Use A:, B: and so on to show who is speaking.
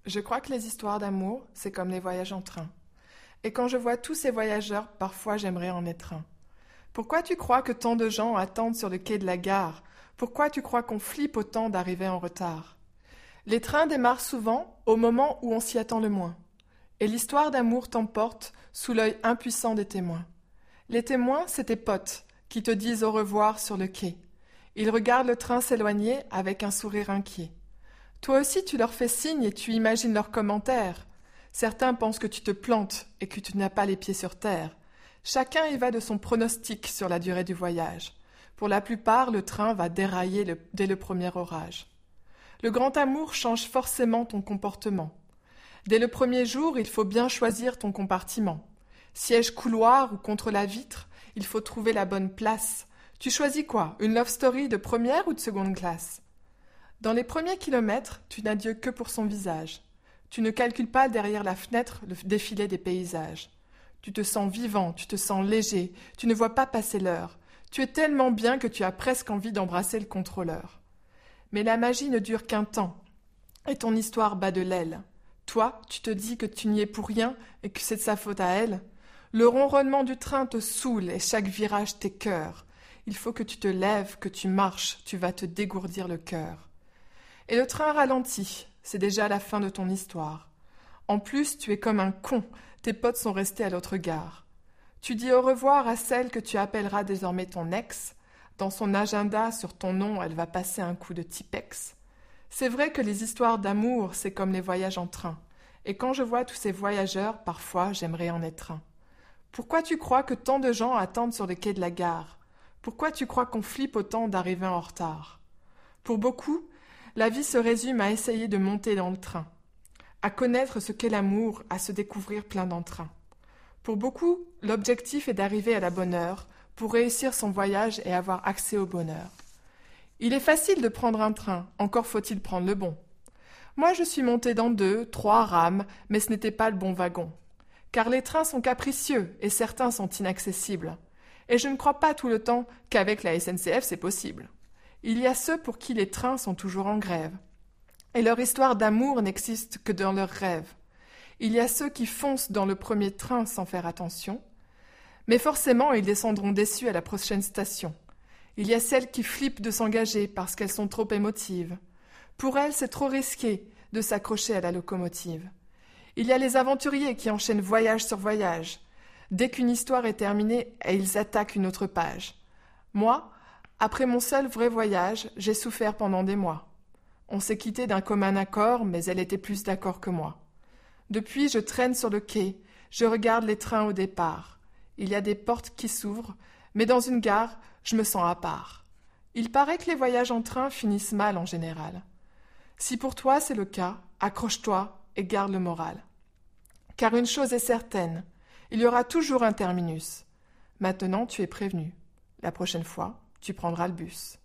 A: Je crois que les histoires d'amour, c'est comme les voyages en train. Et quand je vois tous ces voyageurs, parfois j'aimerais en être un. Pourquoi tu crois que tant de gens attendent sur le quai de la gare? Pourquoi tu crois qu'on flippe autant d'arriver en retard? Les trains démarrent souvent au moment où on s'y attend le moins. Et l'histoire d'amour t'emporte sous l'œil impuissant des témoins. Les témoins, c'est tes potes qui te disent au revoir sur le quai. Ils regardent le train s'éloigner avec un sourire inquiet. Toi aussi tu leur fais signe et tu imagines leurs commentaires. Certains pensent que tu te plantes et que tu n'as pas les pieds sur terre. Chacun y va de son pronostic sur la durée du voyage. Pour la plupart, le train va dérailler dès le premier orage. Le grand amour change forcément ton comportement. Dès le premier jour, il faut bien choisir ton compartiment. Siège couloir ou contre la vitre, il faut trouver la bonne place. Tu choisis quoi? Une love story de première ou de seconde classe? Dans les premiers kilomètres, tu n'as Dieu que pour son visage. Tu ne calcules pas derrière la fenêtre le défilé des paysages. Tu te sens vivant, tu te sens léger, tu ne vois pas passer l'heure. Tu es tellement bien que tu as presque envie d'embrasser le contrôleur. Mais la magie ne dure qu'un temps, et ton histoire bat de l'aile. Toi, tu te dis que tu n'y es pour rien et que c'est de sa faute à elle. Le ronronnement du train te saoule et chaque virage t'écœure. Il faut que tu te lèves, que tu marches, tu vas te dégourdir le cœur. Et le train ralentit, c'est déjà la fin de ton histoire. En plus, tu es comme un con, tes potes sont restés à l'autre gare. Tu dis au revoir à celle que tu appelleras désormais ton ex. Dans son agenda, sur ton nom, elle va passer un coup de Tipex. C'est vrai que les histoires d'amour, c'est comme les voyages en train. Et quand je vois tous ces voyageurs, parfois j'aimerais en être un. Pourquoi tu crois que tant de gens attendent sur le quai de la gare? Pourquoi tu crois qu'on flippe autant d'arriver en retard? Pour beaucoup, la vie se résume à essayer de monter dans le train, à connaître ce qu'est l'amour, à se découvrir plein d'entrain. Pour beaucoup, l'objectif est d'arriver à la bonne heure pour réussir son voyage et avoir accès au bonheur. Il est facile de prendre un train, encore faut-il prendre le bon. Moi, je suis montée dans 2, 3 rames, mais ce n'était pas le bon wagon. Car les trains sont capricieux et certains sont inaccessibles. Et je ne crois pas tout le temps qu'avec la SNCF c'est possible. Il y a ceux pour qui les trains sont toujours en grève. Et leur histoire d'amour n'existe que dans leurs rêves. Il y a ceux qui foncent dans le premier train sans faire attention. Mais forcément, ils descendront déçus à la prochaine station. Il y a celles qui flippent de s'engager parce qu'elles sont trop émotives. Pour elles, c'est trop risqué de s'accrocher à la locomotive. Il y a les aventuriers qui enchaînent voyage sur voyage. Dès qu'une histoire est terminée, ils attaquent une autre page. Moi, après mon seul vrai voyage, j'ai souffert pendant des mois. On s'est quitté d'un commun accord, mais elle était plus d'accord que moi. Depuis, je traîne sur le quai, je regarde les trains au départ. Il y a des portes qui s'ouvrent, mais dans une gare, je me sens à part. Il paraît que les voyages en train finissent mal en général. Si pour toi c'est le cas, accroche-toi et garde le moral. Car une chose est certaine, il y aura toujours un terminus. Maintenant tu es prévenu. La prochaine fois, tu prendras le bus.